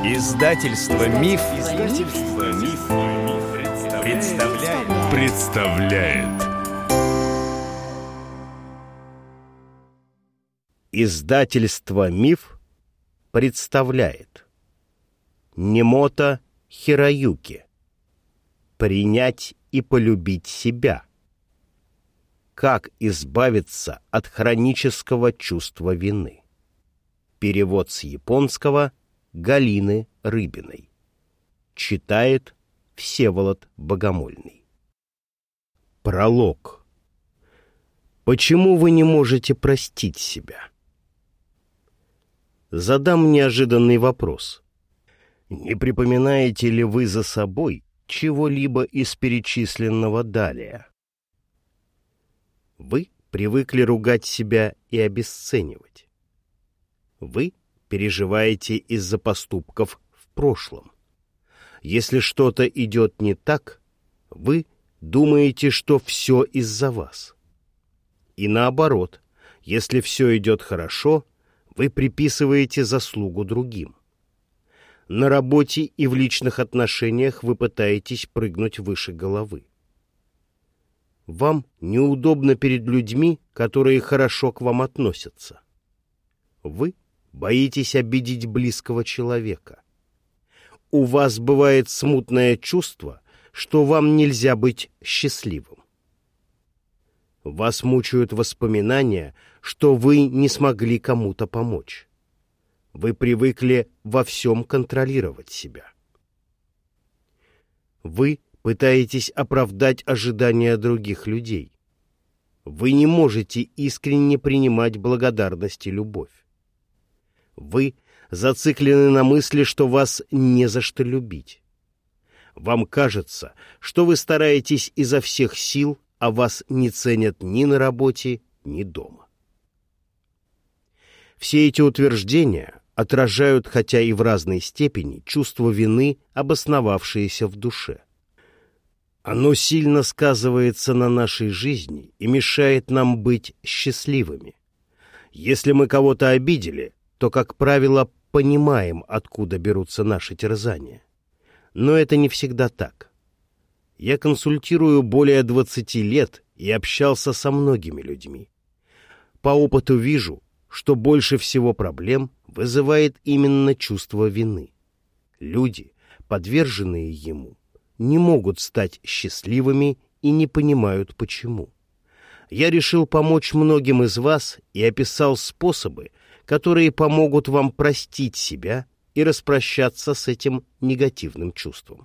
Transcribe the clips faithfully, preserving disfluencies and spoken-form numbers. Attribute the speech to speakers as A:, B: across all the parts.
A: Издательство Миф, Издательство Миф, представляет. представляет. Издательство Миф представляет. Немото Хироюки. Принять и полюбить себя. Как избавиться от хронического чувства вины. Перевод с японского Галины Рыбиной. Читает Всеволод Богомольный. Пролог. Почему вы не можете простить себя? Задам неожиданный вопрос. Не припоминаете ли вы за собой чего-либо из перечисленного далее? Вы привыкли ругать себя и обесценивать. Вы переживаете из-за поступков в прошлом. Если что-то идет не так, вы думаете, что все из-за вас. И наоборот, если все идет хорошо, вы приписываете заслугу другим. На работе и в личных отношениях вы пытаетесь прыгнуть выше головы. Вам неудобно перед людьми, которые хорошо к вам относятся. Вы боитесь обидеть близкого человека. У вас бывает смутное чувство, что вам нельзя быть счастливым. Вас мучают воспоминания, что вы не смогли кому-то помочь. Вы привыкли во всем контролировать себя. Вы пытаетесь оправдать ожидания других людей. Вы не можете искренне принимать благодарность и любовь. Вы зациклены на мысли, что вас не за что любить. Вам кажется, что вы стараетесь изо всех сил, а вас не ценят ни на работе, ни дома. Все эти утверждения отражают, хотя и в разной степени, чувство вины, обосновавшееся в душе. Оно сильно сказывается на нашей жизни и мешает нам быть счастливыми. Если мы кого-то обидели, то, как правило, понимаем, откуда берутся наши терзания. Но это не всегда так. Я консультирую более двадцати лет и общался со многими людьми. По опыту вижу, что больше всего проблем вызывает именно чувство вины. Люди, подверженные ему, не могут стать счастливыми и не понимают, почему. Я решил помочь многим из вас и описал способы, которые помогут вам простить себя и распрощаться с этим негативным чувством.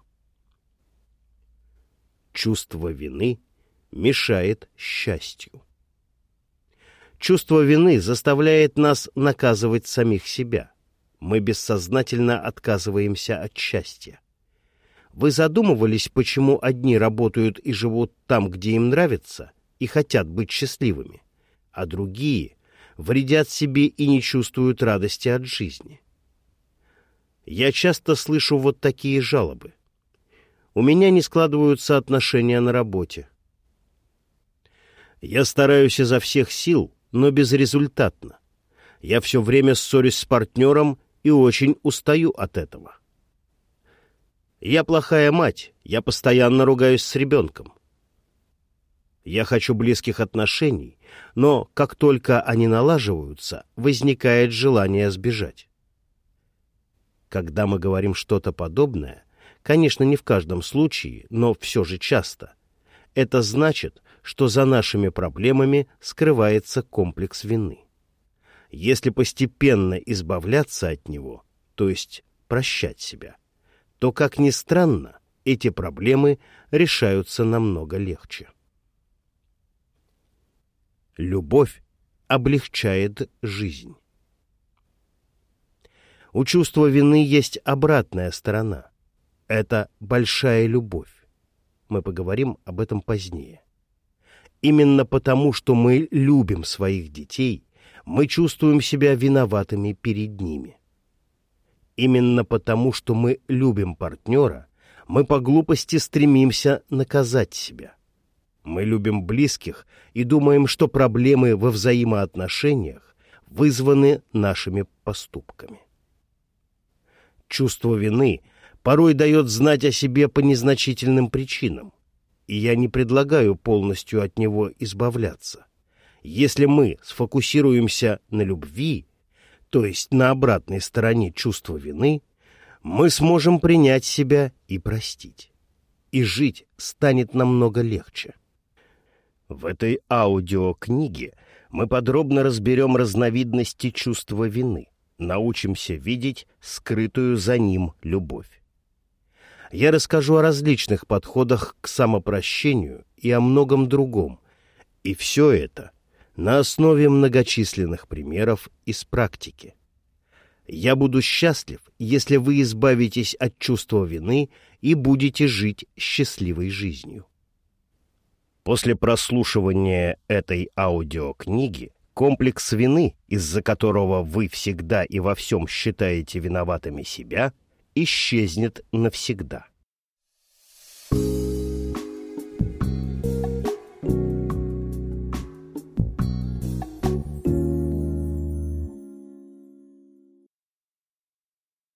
A: Чувство вины мешает счастью. Чувство вины заставляет нас наказывать самих себя. Мы бессознательно отказываемся от счастья. Вы задумывались, почему одни работают и живут там, где им нравится, и хотят быть счастливыми, а другие вредят себе и не чувствуют радости от жизни? Я часто слышу вот такие жалобы. У меня не складываются отношения на работе. Я стараюсь изо всех сил, но безрезультатно. Я все время ссорюсь с партнером и очень устаю от этого. Я плохая мать, я постоянно ругаюсь с ребенком. Я хочу близких отношений, но как только они налаживаются, возникает желание сбежать. Когда мы говорим что-то подобное, конечно, не в каждом случае, но все же часто, это значит, что за нашими проблемами скрывается комплекс вины. Если постепенно избавляться от него, то есть прощать себя, то, как ни странно, эти проблемы решаются намного легче. Любовь облегчает жизнь. У чувства вины есть обратная сторона. Это большая любовь. Мы поговорим об этом позднее. Именно потому, что мы любим своих детей, мы чувствуем себя виноватыми перед ними. Именно потому, что мы любим партнера, мы по глупости стремимся наказать себя. Мы любим близких и думаем, что проблемы во взаимоотношениях вызваны нашими поступками. Чувство вины порой дает знать о себе по незначительным причинам, и я не предлагаю полностью от него избавляться. Если мы сфокусируемся на любви, то есть на обратной стороне чувства вины, мы сможем принять себя и простить. И жить станет намного легче. В этой аудиокниге мы подробно разберем разновидности чувства вины, научимся видеть скрытую за ним любовь. Я расскажу о различных подходах к самопрощению и о многом другом, и все это на основе многочисленных примеров из практики. Я буду счастлив, если вы избавитесь от чувства вины и будете жить счастливой жизнью. После прослушивания этой аудиокниги комплекс вины, из-за которого вы всегда и во всем считаете виноватыми себя, исчезнет навсегда.